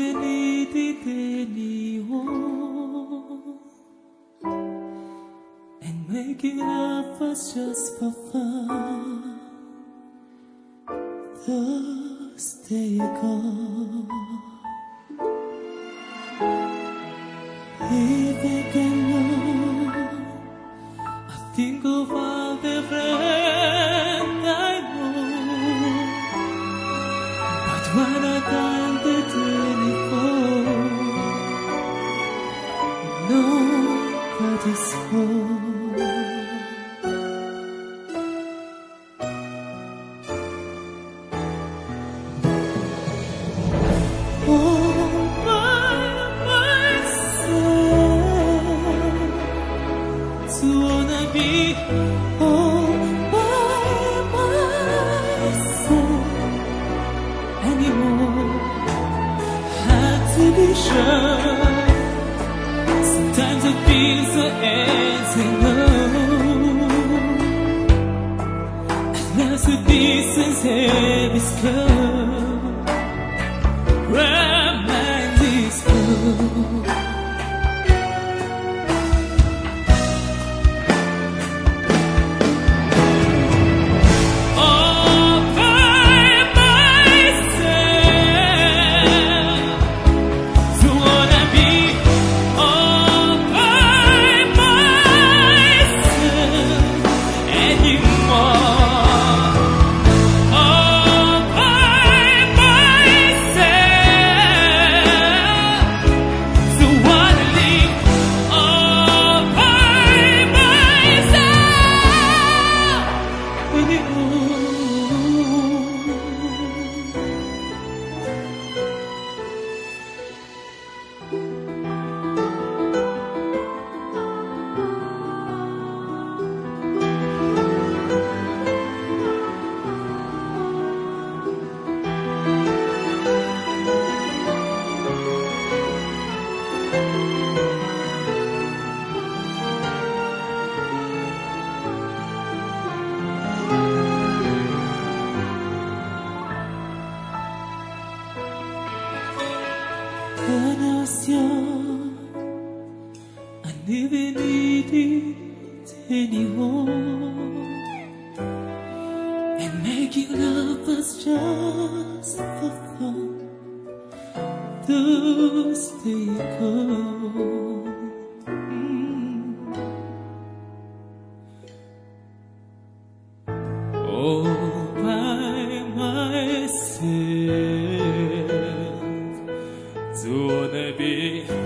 needed anyone, and making up was just for fun. Those days gone, living alone, I think of all the friends I know. But when I dialed the telephone, nobody's home. All by myself anymore. Had to be sure. Sometimes I feel so empty. At last the distance heavy slow. Where mind is cold. When I was young, I never needed anyone, and making love was just for fun. Those days gone. All by myself. To wanna be